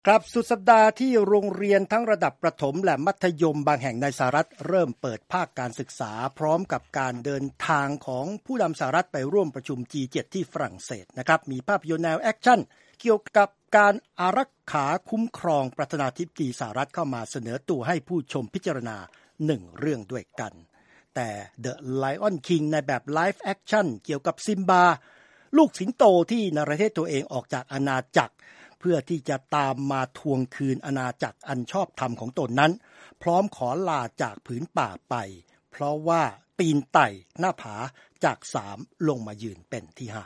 ครับสุดสัปดาห์ที่โรงเรียนทั้งระดับประถมและมัธยมบางแห่งในสหรัฐเริ่มเปิดภาคการศึกษาพร้อมกับการเดินทางของผู้นำสหรัฐไปร่วมประชุม G7 ที่ฝรั่งเศสนะครับมีภาพยนตร์แนวแอคชั่นเกี่ยวกับการอารักขาคุ้มครองประธานาธิบดีสหรัฐเข้ามาเสนอตัวให้ผู้ชมพิจารณา1เรื่องด้วยกันแต่ The Lion King ในแบบไลฟ์แอคชั่นเกี่ยวกับซิมบาลูกสิงโตที่นรเทศตัวเองออกจากอาณาจักรเพื่อที่จะตามมาทวงคืนอาณาจักรอันชอบธรรมของตนนั้นพร้อมขอลาจากผืนป่าไปเพราะว่าปีนไต่หน้าผาจาก3ลงมายืนเป็นที่5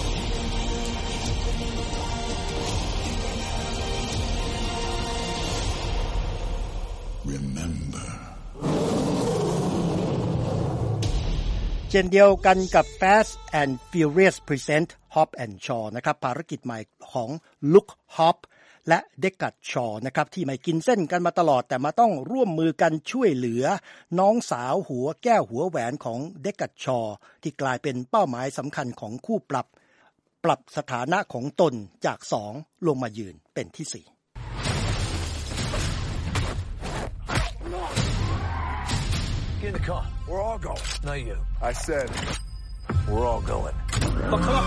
เช่นเดียวกันกับ Fast and Furious Present Hobbs and Shaw นะครับภารกิจใหม่ของ Luke Hobbs และ Deckard Shaw นะครับที่ไม่กินเส้นกันมาตลอดแต่มาต้องร่วมมือกันช่วยเหลือน้องสาวหัวแก้วหัวแหวนของ Deckard Shaw ที่กลายเป็นเป้าหมายสำคัญของคู่ปรับสถานะของตนจาก2ลงมายืนเป็นที่4 Get in the car. We're all going. No, you. I said we're all going. But come on.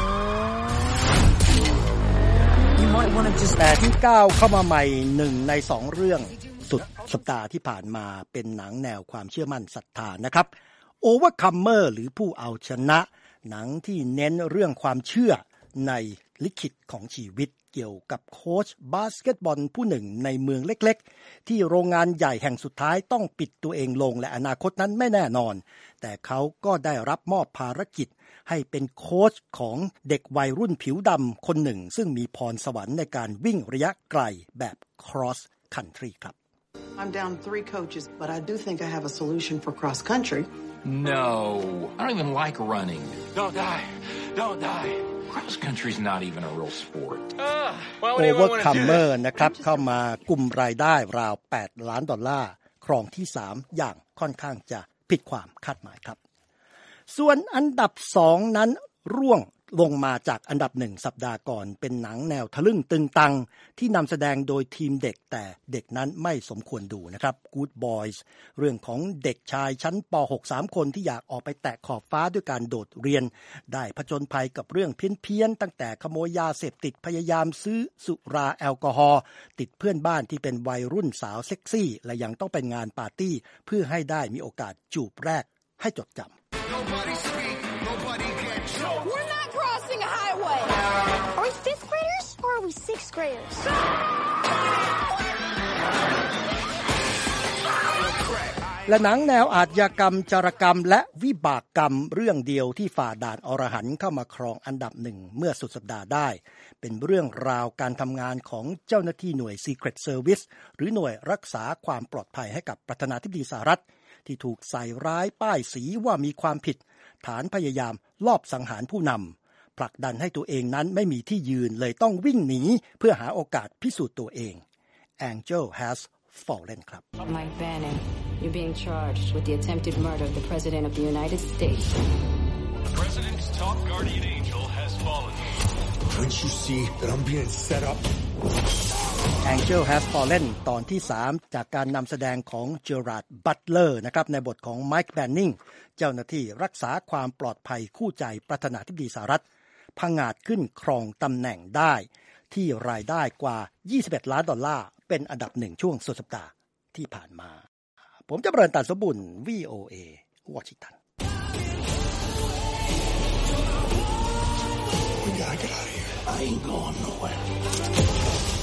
You might want to just แต่ที่ก้าวเข้ามาใหม่1ใน2เรื่องสุดสัปดาห์ที่ผ่านมาเป็นหนังแนวความเชื่อมั่นศรัทธานะครับ Overcomer หรือผู้เอาชนะหนังที่เน้นเรื่องความเชื่อในลิขิตของชีวิตเกี่ยวกับโค้ชบาสเกตบอลผู้หนึ่งในเมืองเล็กๆที่โรงงานใหญ่แห่งสุดท้ายต้องปิดตัวเองลงและอนาคตนั้นไม่แน่นอนแต่เขาก็ได้รับมอบภารกิจให้เป็นโค้ชของเด็กวัยรุ่นผิวดำคนหนึ่งซึ่งมีพรสวรรค์ในการวิ่งระยะไกลแบบ cross country ครับ I'm down 3 coaches, but I do think I have a solution for cross country. No, I don't even like running. Don't die. Don't die.Cross country's not even a real sport. Overcomer นะครับเข้ามากลุ่มรายได้ราว$8 ล้านครองที่3อย่างค่อนข้างจะผิดความคาดหมายครับส่วนอันดับ2นั้นร่วงลงมาจากอันดับ1สัปดาห์ก่อนเป็นหนังแนวทะลึ่งตึงตังที่นำแสดงโดยทีมเด็กแต่เด็กนั้นไม่สมควรดูนะครับ Good Boys เรื่องของเด็กชายชั้นป .6 3 คนที่อยากออกไปแตะขอบฟ้าด้วยการโดดเรียนได้ผจญภัยกับเรื่องเพี้ยนๆตั้งแต่ขโมยยาเสพติดพยายามซื้อสุราแอลกอฮอล์ติดเพื่อนบ้านที่เป็นวัยรุ่นสาวเซ็กซี่และยังต้องเป็นงานปาร์ตี้เพื่อให้ได้มีโอกาสจูบแรกให้จดจำ Are we 5th graders or are we 6th graders? และหนังแนวอาชญากรรมจารกรรมและวิบากกรรมเรื่องเดียวที่ฝ่าด่านอรหันต์เข้ามาครองอันดับ1เมื่อสุดสัปดาห์ได้เป็นเรื่องราวการทำงานของเจ้าหน้าที่หน่วย Secret Service หรือหน่วยรักษาความปลอดภัยให้กับประธานาธิบดีสหรัฐที่ถูกใส่ร้ายป้ายสีว่ามีความผิดฐานพยายามลอบสังหารผู้นำผลักดันให้ตัวเองนั้นไม่มีที่ยืนเลยต้องวิ่งหนีเพื่อหาโอกาสพิสูจน์ตัวเอง Angel has fallen ครับ Mike Bannon, you're being charged with the attempted murder of the President of the United States. The President's top guardian angel has fallen. Can't you see that I'm being set up? Angel has fallen ตอนที่3จากการนำแสดงของ Gerard Butler นะครับในบทของ Mike Banning เจ้าหน้าที่รักษาความปลอดภัยคู่ใจประธานาธิบดีสหรัฐผงาดขึ้นครองตำแหน่งได้ที่รายได้กว่า$21 ล้านเป็นอันดับ1ช่วงสุดสัปดาห์ที่ผ่านมาผมจะเริญตันสมบุญ VOA วอชิงตัน We gotta get out of here. I ain't going nowhere.